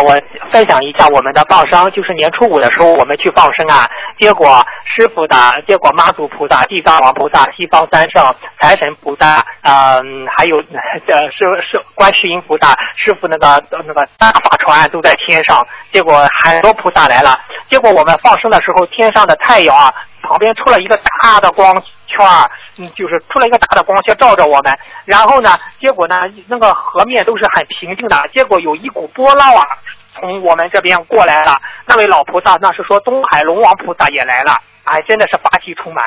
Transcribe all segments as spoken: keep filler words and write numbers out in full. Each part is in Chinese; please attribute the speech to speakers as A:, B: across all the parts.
A: 我分享一下我们的放生，就是年初五的时候我们去放生啊，结果师傅的，结果妈祖菩萨、地藏王菩萨、西方三圣、财神菩萨，嗯，还有呃是是观世音菩萨，师傅那个那个大法船都在天上，结果很多菩萨来了，结果我们放生的时候，天上的太阳啊，旁边出了一个大的光圈，嗯，就是出了一个大的光圈照着我们，然后呢，结果呢，那个河面都是很平静的，结果有一股波浪啊，从我们这边过来了。那位老菩萨，那是说东海龙王菩萨也来了，哎，真的是法喜充满。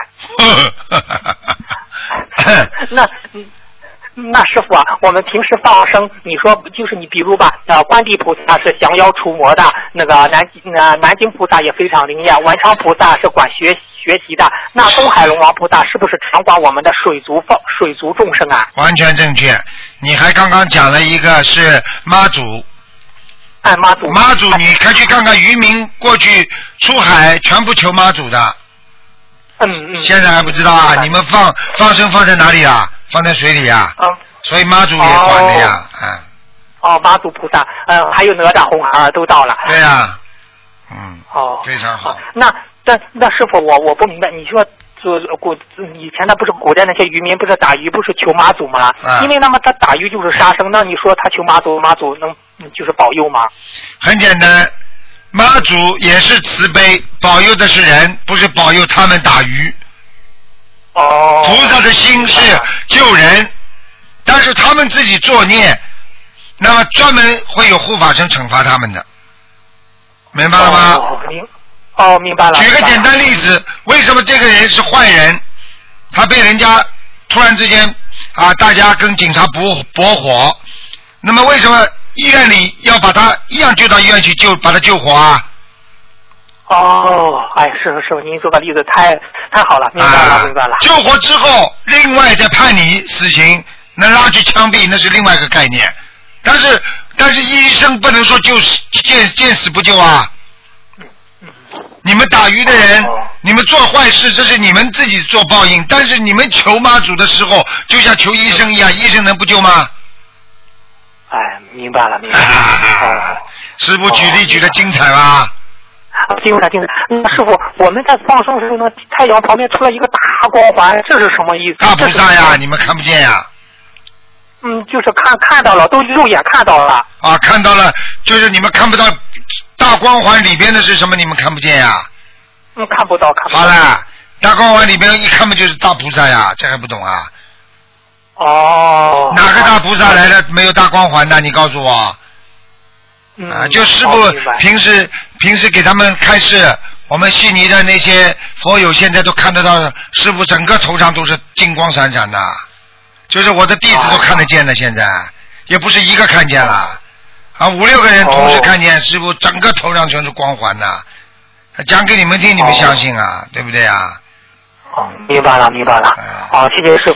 A: 那那师傅啊，我们平时放生，你说就是你比如吧，呃，观地菩萨是降妖除魔的，那个南呃南京菩萨也非常灵验，文昌菩萨是管学学习的，那东海龙王菩萨是不是常管我们的水族放水族众生啊？
B: 完全正确，你还刚刚讲了一个是妈祖。
A: 哎，妈祖，
B: 妈祖，你可去看看渔民过去出海全部求妈祖的。
A: 嗯嗯。
B: 现在还不知道啊？你们放放生放在哪里啊？放在水里啊？嗯。所以妈祖也管的呀，嗯。
A: 哦，妈祖菩萨，嗯，还有哪吒、红孩儿都到了。
B: 对呀、啊。嗯。
A: 哦。
B: 非常好。
A: 那那那师傅，我我不明白，你说。就古以前的不是古代那些渔民不是打鱼不是求妈祖吗？啊、因为那么他打鱼就是杀生，那你说他求妈祖，妈祖能就是保佑吗？
B: 很简单，妈祖也是慈悲，保佑的是人，不是保佑他们打鱼。
A: 哦。
B: 菩萨的心是救人，但是他们自己作孽，那么专门会有护法神惩罚他们的，明白了吗？
A: 哦明哦，明白了。
B: 举个简单例子，为什么这个人是坏人？他被人家突然之间啊，大家跟警察搏搏火，那么为什么医院里要把他一样救到医院去救，把他救活啊？
A: 哦，哎，是是，您这个例子太太好了，明白了，啊、明白了。
B: 救活之后，另外再判你死刑，那拉去枪毙，那是另外一个概念。但是但是医生不能说救死见见死不救啊。你们打鱼的人，你们做坏事，这是你们自己做报应。但是你们求妈祖的时候，就像求医生一样，医生能不救吗？
A: 哎，明白了，明白了。啊、
B: 师傅举例举得精彩吧？
A: 精彩精彩。那师傅，我们在放生的时候呢，太阳旁边出了一个大光环，这是什么意思？
B: 大菩萨呀，你们看不见呀？
A: 嗯，就是看看到了，都肉眼看到了。
B: 啊，看到了，就是你们看不到。大光环里边的是什么？你们看不见呀？
A: 嗯，看不到，看不到。
B: 好了，大光环里边一看不就是大菩萨呀？这还不懂啊？
A: 哦。
B: 哪个大菩萨来了没有大光环的？你告诉我。
A: 嗯。
B: 啊，就师父平时平时给他们开示，我们悉尼的那些佛友现在都看得到，师父整个头上都是金光闪闪的，就是我的弟子都看得见的，现在也不是一个看见了。啊，五六个人同时看见、哦、师傅整个头上全是光环呐，讲给你们听，你们相信啊，哦、对不对啊？
A: 哦，明白了，明白了。哦，谢谢师傅。